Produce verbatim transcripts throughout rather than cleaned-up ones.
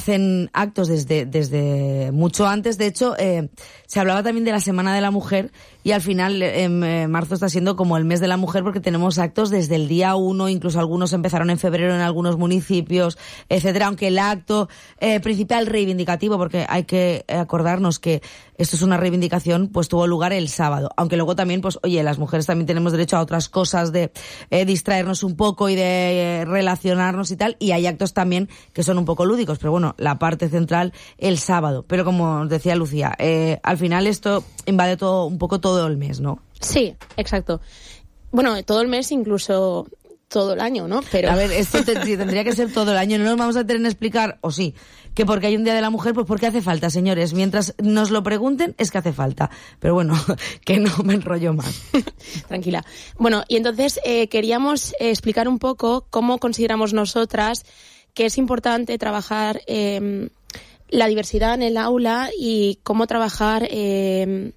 hacen actos desde, desde mucho antes. De hecho, eh, se hablaba también de la Semana de la Mujer y al final en eh, marzo está siendo como el mes de la mujer porque tenemos actos desde el día uno, incluso algunos empezaron en febrero en algunos municipios, etcétera, aunque el acto eh, principal reivindicativo, porque hay que acordarnos que esto es una reivindicación, pues tuvo lugar el sábado, aunque luego también, pues oye, las mujeres también tenemos derecho a otras cosas de eh, distraernos un poco y de eh, relacionarnos y tal, y hay actos también que son un poco lúdicos, pero bueno, la parte central el sábado, pero como decía Lucía, eh, al final esto invade todo, un poco todo el mes, ¿no? Sí, exacto. Bueno, todo el mes, incluso todo el año, ¿no? Pero a ver, esto te, tendría que ser todo el año, no nos vamos a tener que explicar, o sí, que porque hay un Día de la Mujer, pues porque hace falta, señores. Mientras nos lo pregunten, es que hace falta. Pero bueno, que no me enrollo más. Tranquila. Bueno, y entonces eh, queríamos eh, explicar un poco cómo consideramos nosotras que es importante trabajar eh, la diversidad en el aula y cómo trabajar eh,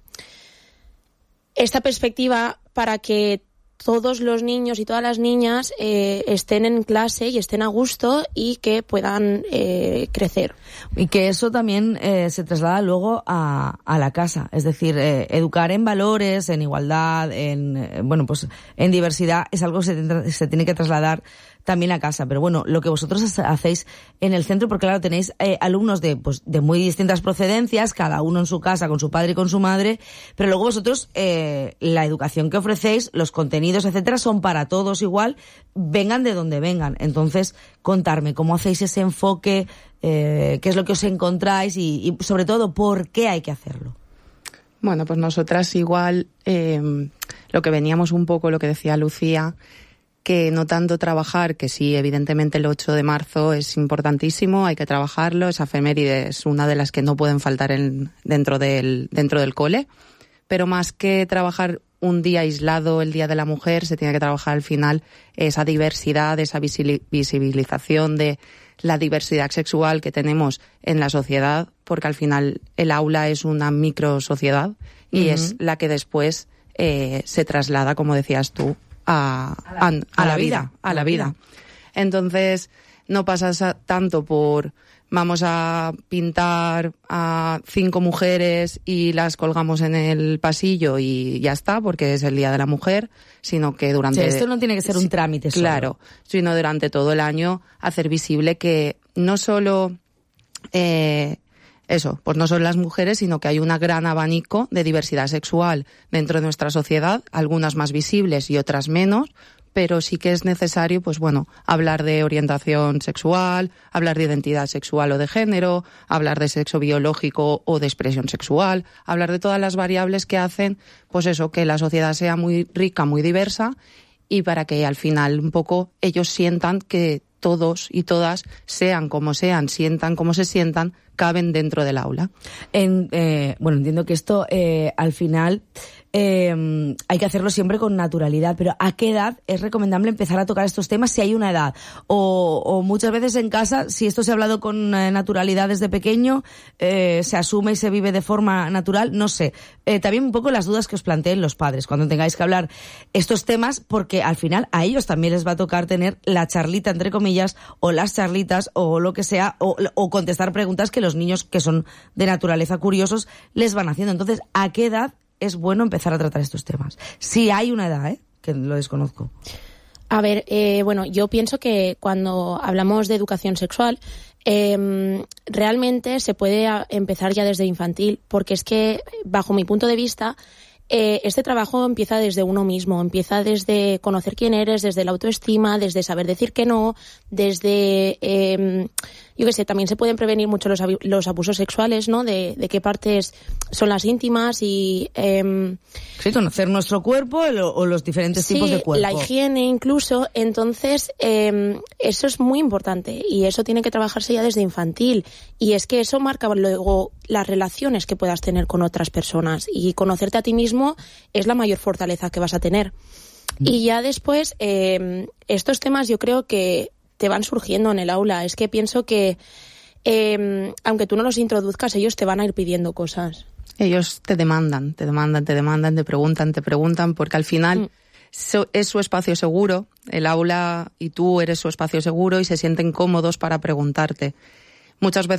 esta perspectiva para que todos los niños y todas las niñas eh, estén en clase y estén a gusto y que puedan eh, crecer. Y que eso también eh, se traslada luego a, a la casa. Es decir, eh, educar en valores, en igualdad, en eh, bueno, pues en diversidad es algo que se, se tiene que trasladar también a casa. Pero bueno, lo que vosotros hacéis en el centro, porque claro, tenéis eh, alumnos de pues de muy distintas procedencias, cada uno en su casa, con su padre y con su madre, pero luego vosotros, eh, la educación que ofrecéis, los contenidos, etcétera, son para todos igual, vengan de donde vengan. Entonces, contarme cómo hacéis ese enfoque, eh, qué es lo que os encontráis y, y sobre todo, por qué hay que hacerlo. Bueno, pues nosotras igual, eh, lo que veníamos un poco, lo que decía Lucía, que no tanto trabajar, que sí, evidentemente el ocho de marzo es importantísimo, hay que trabajarlo, esa efeméride es una de las que no pueden faltar en, dentro del, dentro del cole, pero más que trabajar un día aislado, el Día de la Mujer, se tiene que trabajar al final esa diversidad, esa visibilización de la diversidad sexual que tenemos en la sociedad, porque al final el aula es una micro sociedad y uh-huh. es la que después eh, se traslada, como decías tú, A, a, a, a la vida, a la vida. Entonces, no pasas tanto por vamos a pintar a cinco mujeres y las colgamos en el pasillo y ya está, porque es el Día de la Mujer, sino que durante... Sí, esto no tiene que ser un trámite solo. Claro, sino durante todo el año hacer visible que no solo... Eh, Eso, pues no son las mujeres, sino que hay un gran abanico de diversidad sexual dentro de nuestra sociedad, algunas más visibles y otras menos, pero sí que es necesario, pues bueno, hablar de orientación sexual, hablar de identidad sexual o de género, hablar de sexo biológico o de expresión sexual, hablar de todas las variables que hacen, pues eso, que la sociedad sea muy rica, muy diversa, y para que al final un poco ellos sientan que todos y todas, sean como sean, sientan como se sientan, caben dentro del aula. En, eh, bueno, entiendo que esto eh, al final eh, hay que hacerlo siempre con naturalidad, pero ¿a qué edad es recomendable empezar a tocar estos temas si hay una edad? O, o muchas veces en casa, si esto se ha hablado con eh, naturalidad desde pequeño, eh, se asume y se vive de forma natural, no sé. Eh, también un poco las dudas que os planteen los padres cuando tengáis que hablar estos temas, porque al final a ellos también les va a tocar tener la charlita, entre comillas, o las charlitas, o lo que sea, o, o contestar preguntas que los niños que son de naturaleza curiosos les van haciendo. Entonces, ¿a qué edad es bueno empezar a tratar estos temas? Si hay una edad, ¿eh? Que lo desconozco. A ver, eh, bueno, yo pienso que cuando hablamos de educación sexual, eh, realmente se puede a, empezar ya desde infantil, porque es que, bajo mi punto de vista, Eh, este trabajo empieza desde uno mismo, empieza desde conocer quién eres, desde la autoestima, desde saber decir que no, desde, eh, yo qué sé, también se pueden prevenir mucho los, los abusos sexuales, ¿no? De, de qué partes son las íntimas y... Eh, sí, conocer nuestro cuerpo o, o los diferentes sí, tipos de cuerpo. La higiene incluso, entonces eh, eso es muy importante y eso tiene que trabajarse ya desde infantil y es que eso marca luego las relaciones que puedas tener con otras personas y conocerte a ti mismo es la mayor fortaleza que vas a tener. Mm. Y ya después, eh, estos temas yo creo que te van surgiendo en el aula. Es que pienso que, eh, aunque tú no los introduzcas, ellos te van a ir pidiendo cosas. Ellos te demandan, te demandan, te demandan, te preguntan, te preguntan, porque al final mm. so, es su espacio seguro, el aula y tú eres su espacio seguro y se sienten cómodos para preguntarte. Muchas veces